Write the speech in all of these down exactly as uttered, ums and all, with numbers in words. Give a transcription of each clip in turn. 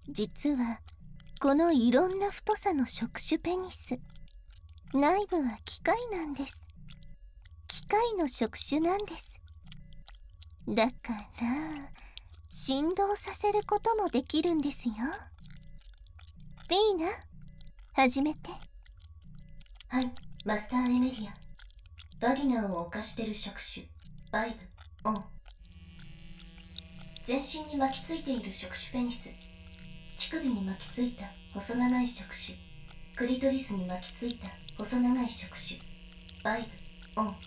実はこのいろんな太さの触手ペニス、内部は機械なんです。機械の触手なんです。だから振動させることもできるんですよ。ピーナ、始めて。 はい、マスターエメリア。バギナを犯してる触手バイブオン。全身に巻きついている触手ペニス、乳首に巻きついた細長い触手、クリトリスに巻きついた細長い触手バイブオン。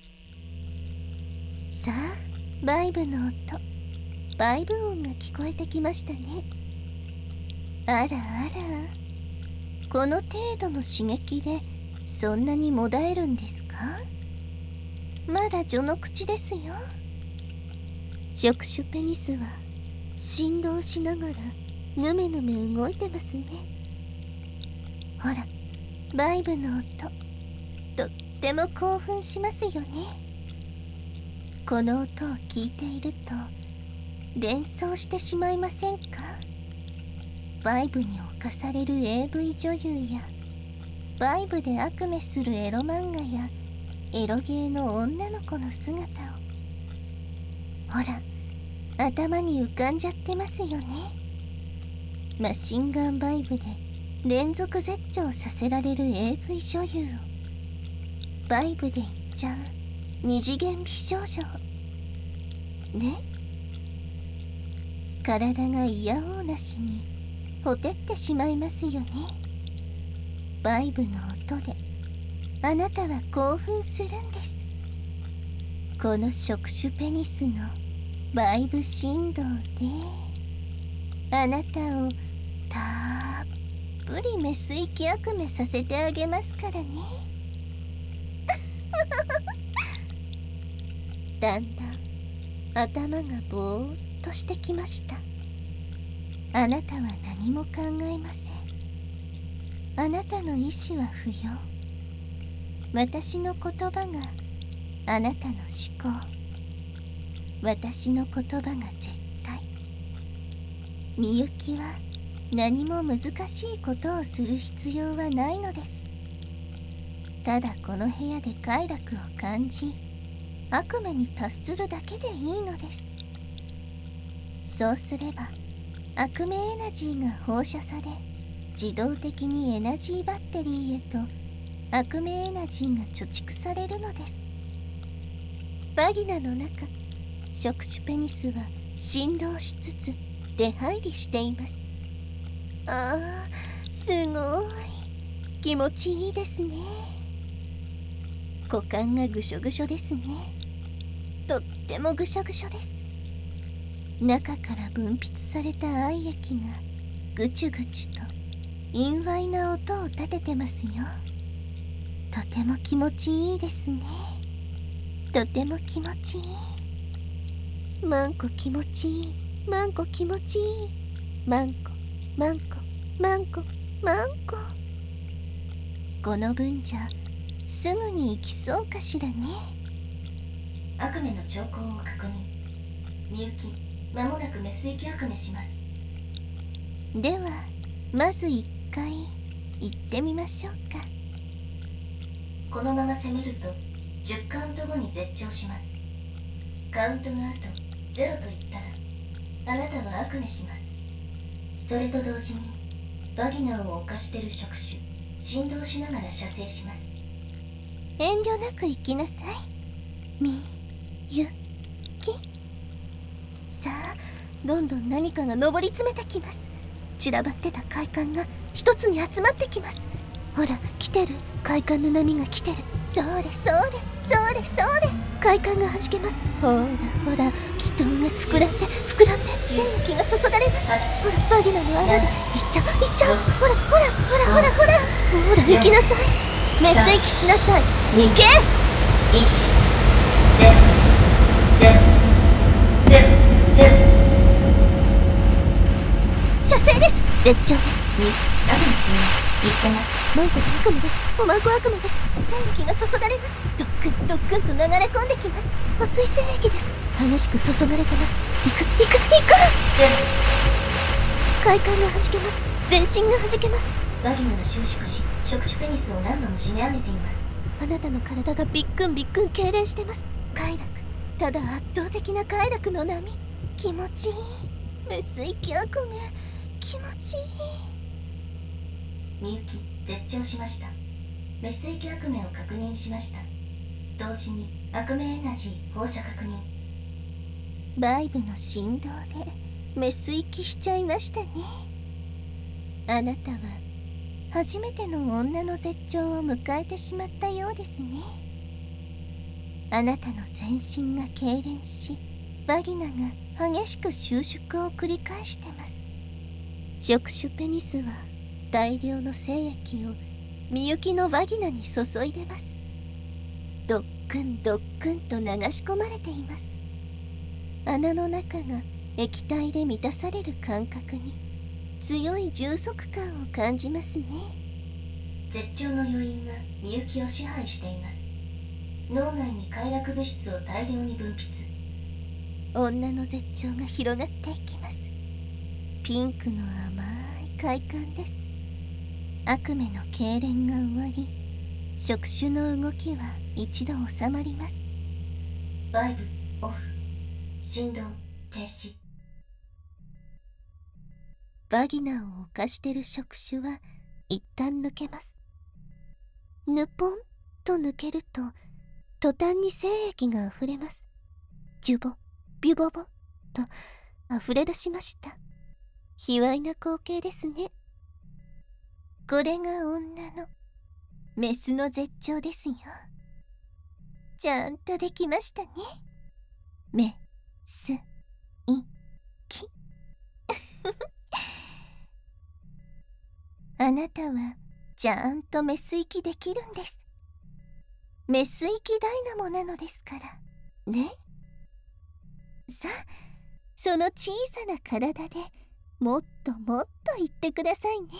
さあ、バイブの音、バイブ音が聞こえてきましたね。あらあら、この程度の刺激でそんなにもだえるんですか？まだ序の口ですよ。触手ペニスは振動しながらぬめぬめ動いてますね。ほら、バイブの音、とっても興奮しますよね。この音を聞いていると連想してしまいませんか？バイブに侵される エーブイ 女優や、バイブで悪夢するエロ漫画やエロゲーの女の子の姿を。ほら、頭に浮かんじゃってますよね。マシンガンバイブで連続絶頂させられる エーブイ 女優をバイブで言っちゃう二次元美少女ね。体がいやおうなしにほてってしまいますよね。バイブの音であなたは興奮するんです。この触手ペニスのバイブ振動であなたをたっぷりメス息悪夢させてあげますからね。だんだん頭がぼーっとしてきました。あなたは何も考えません。あなたの意志は不要。私の言葉があなたの思考。私の言葉が絶対。みゆきは何も難しいことをする必要はないのです。ただこの部屋で快楽を感じ、悪夢に達するだけでいいのです。そうすれば悪夢エナジーが放射され、自動的にエナジーバッテリーへと悪夢エナジーが貯蓄されるのです。バギナの中、触手ペニスは振動しつつ出入りしています。ああ、すごい気持ちいいですね。股間がぐしょぐしょですね。とってもぐしょぐしょです。中から分泌された愛液がぐちゅぐちゅと陰猥な音を立ててますよ。とても気持ちいいですね。とても気持ちいい。マンコ気持ちいい。マンコ気持ちいい。マンコマンコマンコマンコ。この分じゃすぐに行きそうかしらね。 悪夢の兆候を確認。みゆき、まもなくメス息悪夢します。 ではまず一回行ってみましょうか。 このまま攻めるとじゅっカウント後に絶頂します。カウントの後ゼロと言ったらあなたは悪夢します。それと同時にバギナを犯してる触手振動しながら射精します。 遠慮なく行きなさい、みゆき。さあ、どんどん何かが上り詰めてきます。散らばってた快感が一つに集まってきます。ほら、来てる。快感の波が来てる。それそれそれそれ。快感がはじけます。ほらほら、気筒が膨らんで膨らんで精液が注がれます。ほら、バギナの穴でいっちゃういっちゃう。ほらほらほらほらほらほら、行きなさい。メス息しなさい。行け。 いちゼロゼロゼロゼロ。 射精です。絶頂です。 みゆき、悪夢しています。言ってます。 マンコで悪夢です。おマンコ悪夢です。精液が注がれます。ドックンドックンと流れ込んできます。熱い精液です。激しく注がれてます。行く行く行く。 快感がはじけます。全身がはじけます。 バギナが収縮し、触手ペニスを何度も締め上げています。 あなたの体がビックンビックン痙攣してます。快楽、ただ圧倒的な快楽の波。気持ちいい。メス息悪夢、気持ちいい。 みゆき、絶頂しました。メス息悪夢を確認しました。同時に悪夢エナジー放射確認。 バイブの振動でメス息しちゃいましたね。あなたは初めての女の絶頂を迎えてしまったようですね。あなたの全身が痙攣し、バギナが激しく収縮を繰り返してます。触手ペニスは大量の精液をみゆきのバギナに注いでます。ドックンドックンと流し込まれています。穴の中が液体で満たされる感覚に強い充足感を感じますね。 絶頂の余韻がみゆきを支配しています。脳内に快楽物質を大量に分泌。 女の絶頂が広がっていきます。ピンクの甘い快感です。悪夢の痙攣が終わり、触手の動きは一度収まります。 バイブオフ、振動停止。 バギナを犯してる触手は一旦抜けます。ぬぽんと抜けると途端に精液があふれます。ジュボビュボボとあふれ出しました。卑猥な光景ですね。これが女のメスの絶頂ですよ。ちゃんとできましたね。メスイキあなたはちゃんとメス息できるんです。メス息ダイナモなのですからね。さあ、その小さな体でもっともっと言ってくださいね。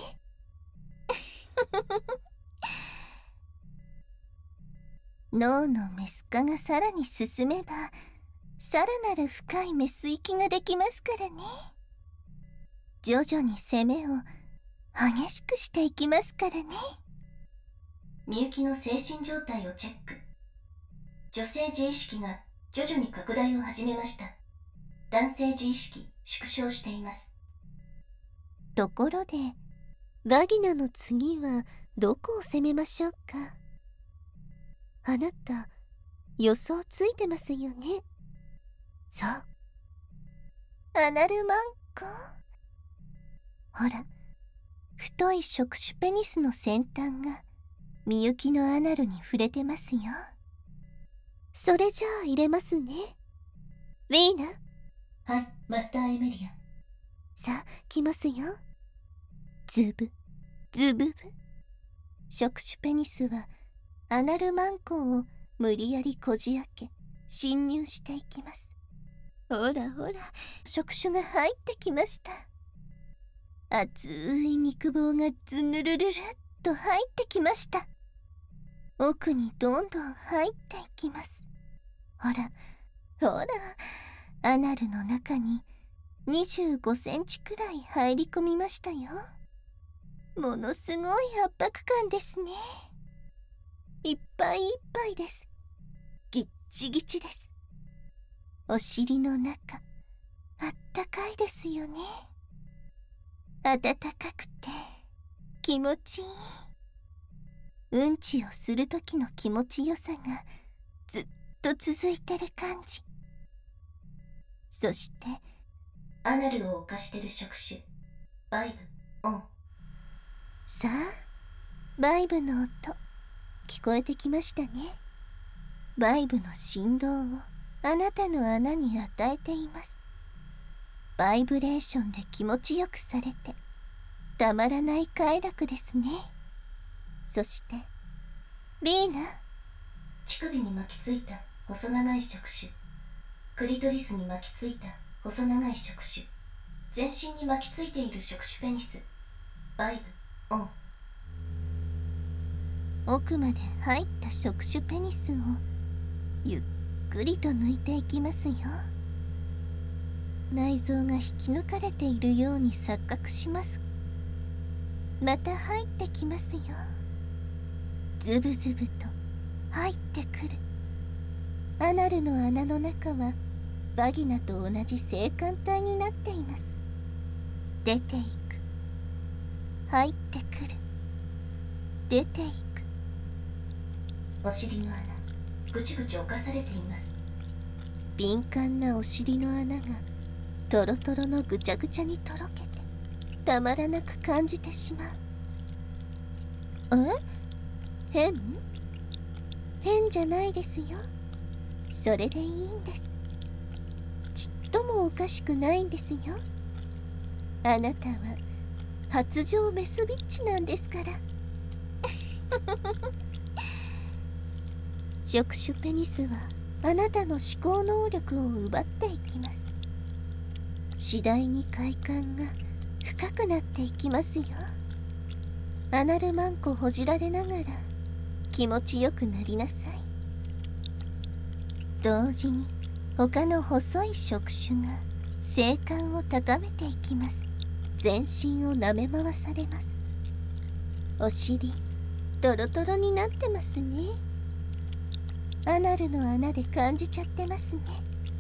脳のメス化がさらに進めば、さらなる深いメス息ができますからね。徐々に攻めを激しくしていきますからね。 みゆきの精神状態をチェック。女性自意識が徐々に拡大を始めました。男性自意識縮小しています。 ところでバギナの次はどこを攻めましょうか。あなた予想ついてますよね。そう、アナルマンコ。ほら、太い触手ペニスの先端がみゆきのアナルに触れてますよ。それじゃあ入れますね。ウィーナ。 はい、マスターエメリア。 さあ来ますよ。ズブズブブ。触手ペニスはアナルマンコを無理やりこじ開け侵入していきます。ほらほら、触手が入ってきました。熱い肉棒がズヌルルルっと入ってきました。奥にどんどん入っていきます。ほらほら、アナルの中ににじゅうごセンチくらい入り込みましたよ。ものすごい圧迫感ですね。いっぱいいっぱいです。ぎっちぎちです。お尻の中、あったかいですよね。暖かくて気持ちいい。うんちをするときの気持ちよさがずっと続いてる感じ。そしてアナルを犯してる触手、バイブオン。 さあ、バイブの音聞こえてきましたね。バイブの振動をあなたの穴に与えています。バイブレーションで気持ちよくされてたまらない快楽ですね。そしてリーナ、 乳首に巻きついた細長い触手、クリトリスに巻きついた細長い触手、全身に巻きついている触手ペニス、バイブオン。 奥まで入った触手ペニスをゆっくりと抜いていきますよ。 内臓が引き抜かれているように錯覚します。また入ってきますよ。ズブズブと入ってくる。アナルの穴の中はバギナと同じ性感帯になっています。出ていく、入ってくる、出ていく。 お尻の穴、ぐちぐち侵されています。 敏感なお尻の穴がトロトロのぐちゃぐちゃにとろけてたまらなく感じてしまう。え？変？変じゃないですよ。それでいいんです。ちっともおかしくないんですよ。あなたは発情メスビッチなんですから。触手ペニスはあなたの思考能力を奪っていきます。次第に快感が深くなっていきますよ。アナルマンコほじられながら気持ちよくなりなさい。同時に他の細い触手が性感を高めていきます。全身を舐め回されます。お尻トロトロになってますね。アナルの穴で感じちゃってますね。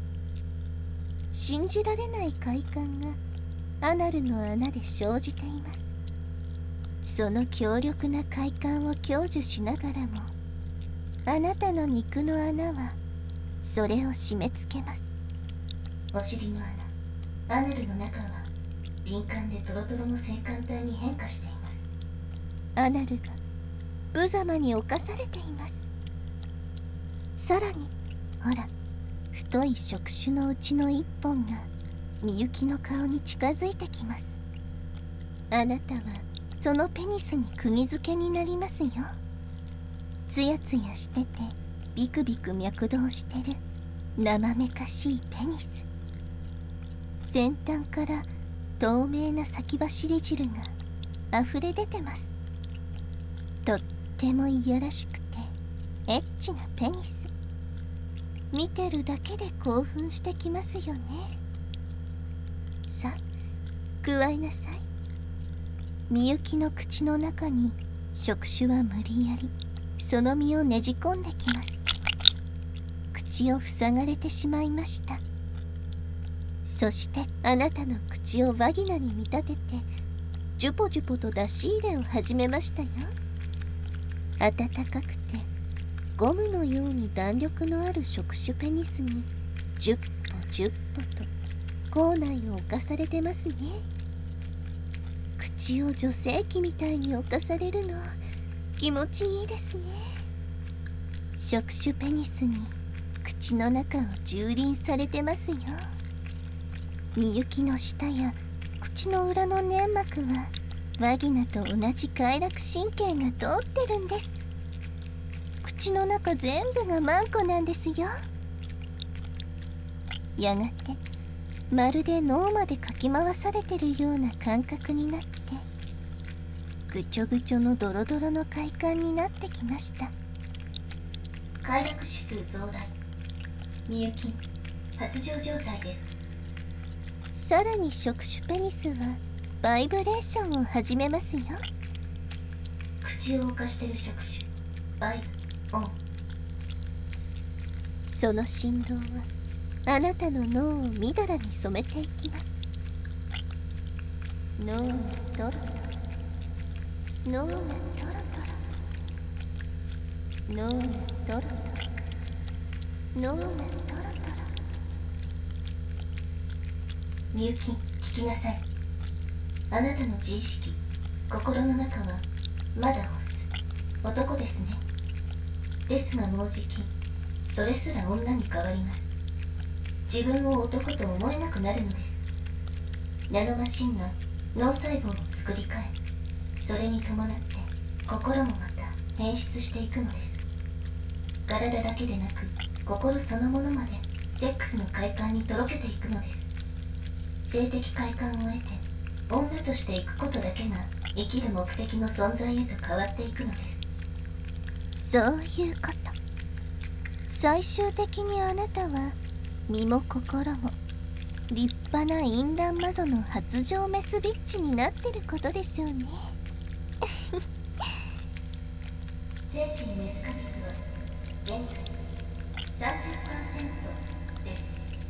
信じられない快感がアナルの穴で生じています。その強力な快感を享受しながらも、あなたの肉の穴はそれを締め付けます。 お尻の穴、アナルの中は敏感でトロトロの性感帯に変化しています。 アナルが無様に侵されています。さらにほら、太い触手のうちの一本がみゆきの顔に近づいてきます。あなたはそのペニスに釘付けになりますよ。つやつやしててビクビク脈動してる生めかしいペニス。先端から透明な先走り汁が溢れ出てます。とってもいやらしくてエッチなペニス。見てるだけで興奮してきますよね。さあ、くわえなさい。みゆきの口の中に触手は無理やりその身をねじ込んできます。口を塞がれてしまいました。そしてあなたの口をバギナに見立ててジュポジュポと出し入れを始めましたよ。暖かくてゴムのように弾力のある触手ペニスにじゅっぽじゅっぽと口内を侵されてますね。口を女性器みたいに侵されるの気持ちいいですね。触手ペニスに口の中を蹂躙されてますよ。みゆきの舌や口の裏の粘膜はワギナと同じ快楽神経が通ってるんです。口の中全部がマンコなんですよ。やがてまるで脳までかき回されてるような感覚になってぐちょぐちょのドロドロの快感になってきました。 快楽指数増大。みゆき発情状態です。 さらに触手ペニスはバイブレーションを始めますよ。 口を侵してる触手バイブオン。 その振動はあなたの脳をみだらに染めていきます。脳がトロトロ、脳がトロトロ、脳がトロトロ、脳がトロトロ。 みゆき、聞きなさい。あなたの自意識、心の中はまだオス、男ですね。ですがもうじきそれすら女に変わります。自分を男と思えなくなるのです。ナノマシンが脳細胞を作り変え、それに伴って心もまた変質していくのです。体だけでなく心そのものまでセックスの快感にとろけていくのです。性的快感を得て女としていくことだけが生きる目的の存在へと変わっていくのです。 そういうこと。最終的にあなたは身も心も立派な淫乱魔女の発情メスビッチになってることでしょうね。 精神メス化率は現在 さんじゅっパーセント です。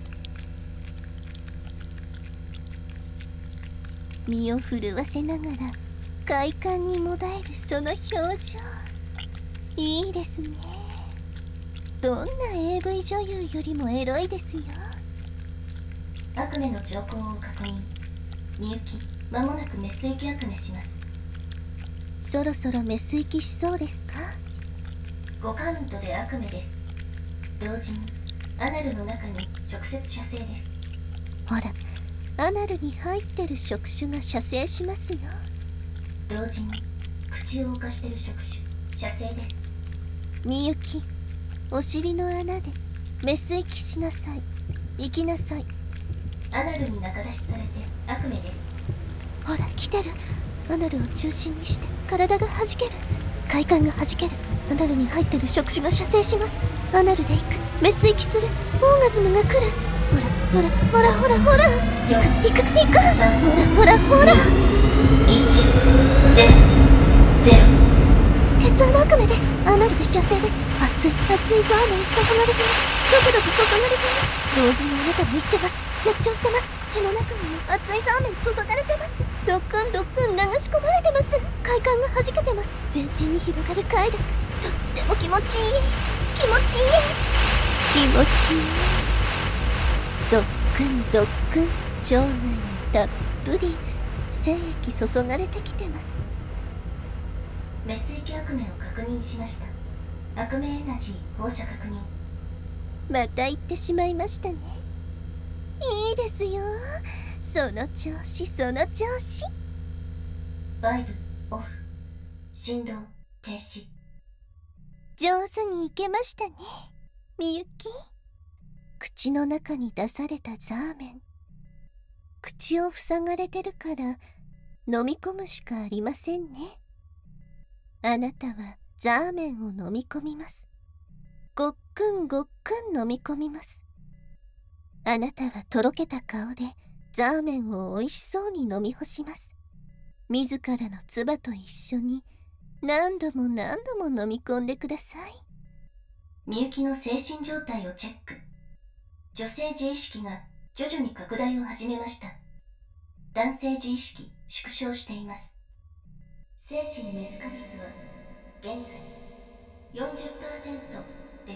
身を震わせながら快感にもだえるその表情、いいですね。どんな エーブイ 女優よりもエロいですよ。 悪夢の兆候を確認。みゆき、間もなくメス息悪夢します。 そろそろメス息しそうですか？ ごカウントで悪夢です。同時にアナルの中に直接射精です。 ほら、アナルに入ってる触手が射精しますよ。 同時に口を動かしてる触手、射精です。 みゆき、お尻の穴でメス息しなさい。行きなさい。 アナルに中出しされて悪夢です。 ほら来てる。アナルを中心にして体が弾ける。快感が弾ける。アナルに入ってる触手が射精します。アナルで行く。メス息する。オーガズムが来る。ほらほらほらほらほら。行く行く行く。ほらほらほら。 いち、ゼロ、ゼロ。 血穴悪夢です。アナルで射精です。熱い熱いザーメン注がれてます。ドクドク注がれてます。同時にあなたも言ってます。絶頂してます。口の中にも熱いザーメン注がれてます。ドックンドックン流し込まれてます。快感が弾けてます。全身に広がる快楽、とっても気持ちいい。気持ちいい気持ちいい。ドックンドックン、腸内にたっぷり精液注がれてきてます。 メス息悪夢を確認しました。悪夢エナジー放射確認。 また言ってしまいましたね。いいですよ。その調子その調子。 バイブオフ。振動停止。 上手にいけましたね、みゆき。口の中に出されたザーメン、口を塞がれてるから飲み込むしかありませんね。あなたはザーメンを飲み込みます。ごっくんごっくん飲み込みます。あなたはとろけた顔でザーメンをおいしそうに飲み干します。自らの唾と一緒に何度も何度も飲み込んでください。 みゆきの精神状態をチェック。女性自意識が徐々に拡大を始めました。男性自意識縮小しています。精神メス化率は現在 よんじゅっパーセント です。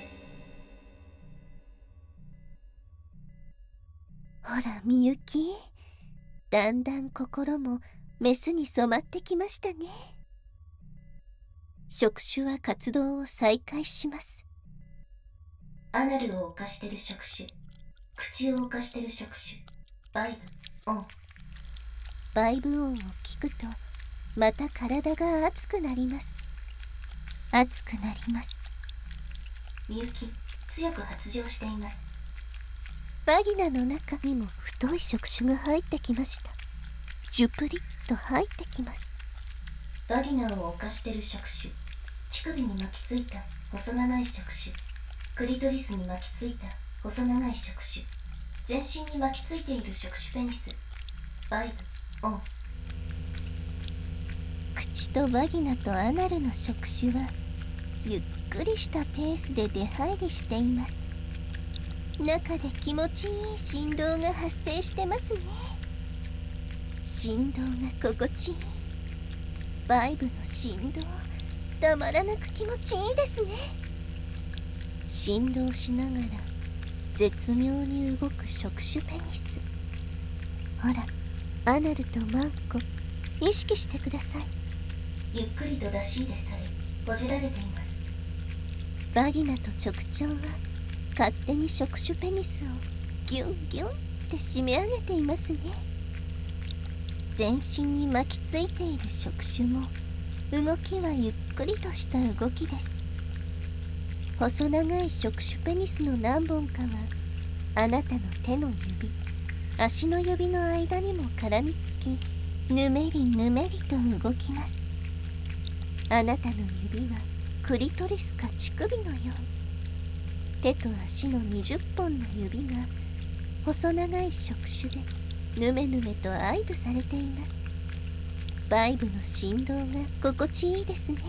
ほらみゆき、だんだん心もメスに染まってきましたね。触手は活動を再開します。 アナルを犯してる触手、口を犯してる触手、バイブオン。 バイブ音を聞くとまた体が熱くなります。熱くなります。 みゆき、強く発情しています。 バギナの中にも太い触手が入ってきました。ジュプリッと入ってきます。 バギナを犯してる触手、乳首に巻きついた細長い触手、クリトリスに巻きついた細長い触手、全身に巻きついている触手ペニス、バイブオン。 口とバギナとアナルの触手はゆっくりしたペースで出入りしています。中で気持ちいい振動が発生してますね。振動が心地いい。バイブの振動、たまらなく気持ちいいですね。振動しながら絶妙に動く触手ペニス。ほら、アナルとマンコ、意識してください。 ゆっくりと出し入れされ、ほじられています。 バギナと直腸は勝手に触手ペニスをギュンギュンって締め上げていますね。全身に巻きついている触手も動きはゆっくりとした動きです。細長い触手ペニスの何本かはあなたの手の指、足の指の間にも絡みつき、ぬめりぬめりと動きます。あなたの指はクリトリスか乳首のよう。手と足のにじゅっぽんの指が細長い触手でぬめぬめと愛撫されています。バイブの振動が心地いいですね。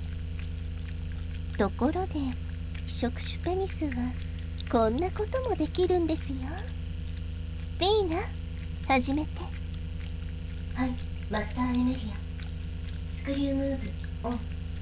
ところで触手ペニスはこんなこともできるんですよ。ビーナ、始めて。 はい、マスターエメリア。スクリュームーブオン。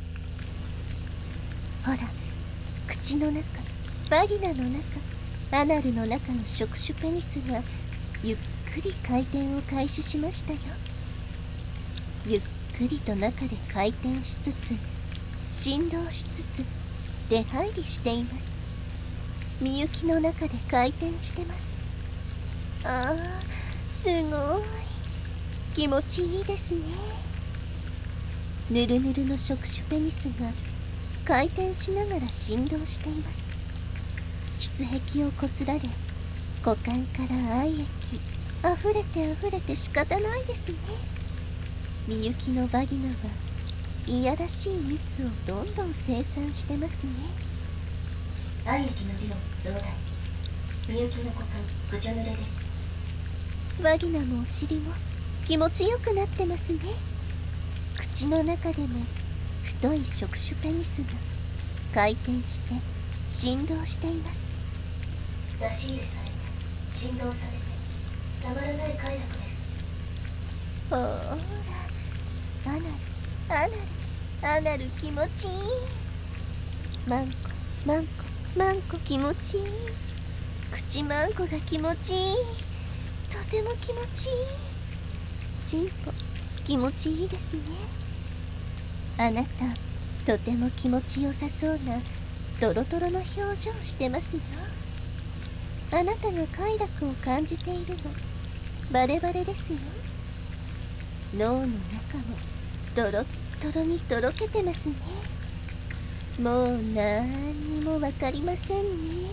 ほら、口の中、バギナの中、アナルの中の触手ペニスがゆっくり回転を開始しましたよ。ゆっくりと中で回転しつつ、振動しつつ、出入りしています。みゆきの中で回転してます。あー、すごい気持ちいいですね。ぬるぬるの触手ペニスが回転しながら振動しています。膣壁をこすられ、股間から愛液あふれてあふれて仕方ないですね。みゆきのバギナはいやらしい蜜をどんどん生産してますね。 愛液の量増大。みゆきの股間ぐちょ濡れです。 バギナもお尻も気持ちよくなってますね。口の中でも太い触手ペニスが回転して振動しています。 出し入れされて振動されてたまらない快楽です。 ほーら、アナルアナルアナル気持ちいい。マンコマンコマンコ気持ちいい。口マンコが気持ちいい。とても気持ちいい。チンポ気持ちいいですね。あなたとても気持ちよさそうなトロトロの表情してますよ。あなたが快楽を感じているのバレバレですよ。脳の中もトロットロにとろけてますね。もうなんにもわかりませんね。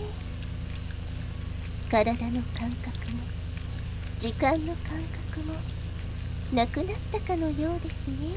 体の感覚も時間の感覚もなくなったかのようですね。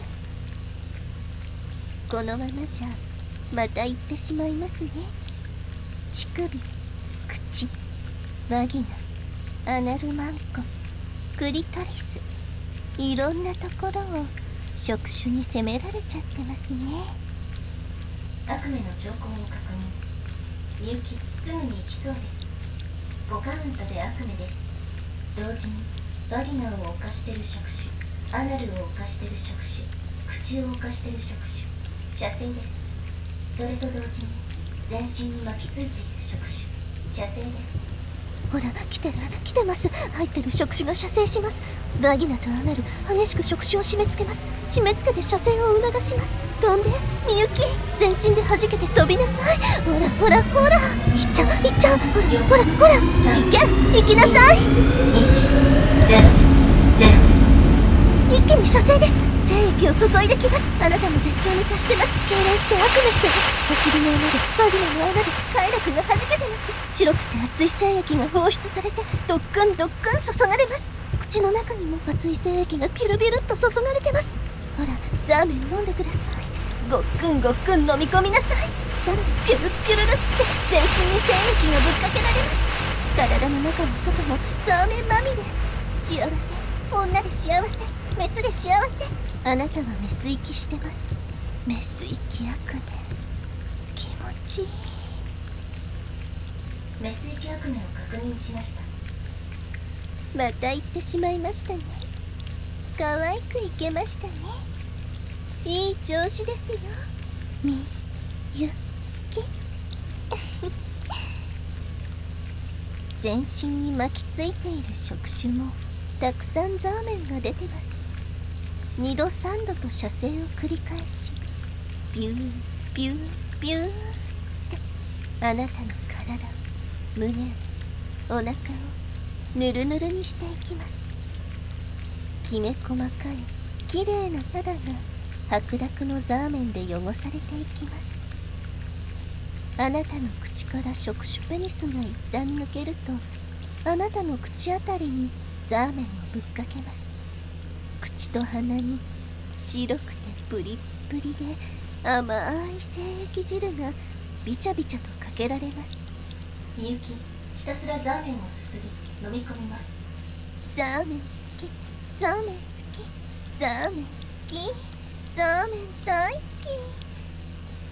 このままじゃまた行ってしまいますね。乳首、口、バギナ、アナルマンコ、クリトリス、いろんなところを触手に攻められちゃってますね。 悪夢の兆候を確認。みゆきすぐに行きそうです。ごカウントで悪夢です。同時にバギナを犯してる触手、アナルを犯してる触手、口を犯してる触手、射精です。それと同時に全身に巻きついている触手、射精です。 ほら、来てる来てます。入ってる触手が射精します。バギナとアナル激しく触手を締め付けます。締め付けて射精を促します。飛んでみゆき全身で弾けて飛びなさい。ほらほらほら、いっちゃういっちゃう。ほらほらほら、行け行きなさい。 いちゼロゼロ。 一気に射精です。精液を注いできます。あなたも絶頂に達してます。痙攣して悪夢してます。お尻の穴でバギナの穴で快楽が弾けてます。白くて熱い精液が放出されてドックンドックン注がれます。口の中にも熱い精液がビュルビュルっと注がれてます。ほら、ザーメン飲んでください。ごっくんごっくん飲み込みなさい。さらにピュルピュルルって全身に精液がぶっかけられます。体の中も外もザーメンまみれ。幸せ、女で幸せ、メスで幸せ。あなたはメス息してます。メス息悪夢気持ちいい。 メス息悪夢を確認しました。 また行ってしまいましたね。可愛くいけましたね。いい調子ですよ、みゆき。全身に巻きついている触手もたくさんザーメンが出てます。二度三度と射精を繰り返し、ビュービュービューってあなたの体、胸、お腹をぬるぬるにしていきます。きめ細かいきれいな肌が白濁のザーメンで汚されていきます。あなたの口から触手ペニスが一旦抜けると、あなたの口あたりにザーメンをぶっかけます。口と鼻に白くてプリップリで甘い精液汁がビチャビチャとかけられます。 みゆきひたすらザーメンをすすぎ飲み込みます。 ザーメン好き、ザーメン好き、ザーメン好き、ザーメン大好き。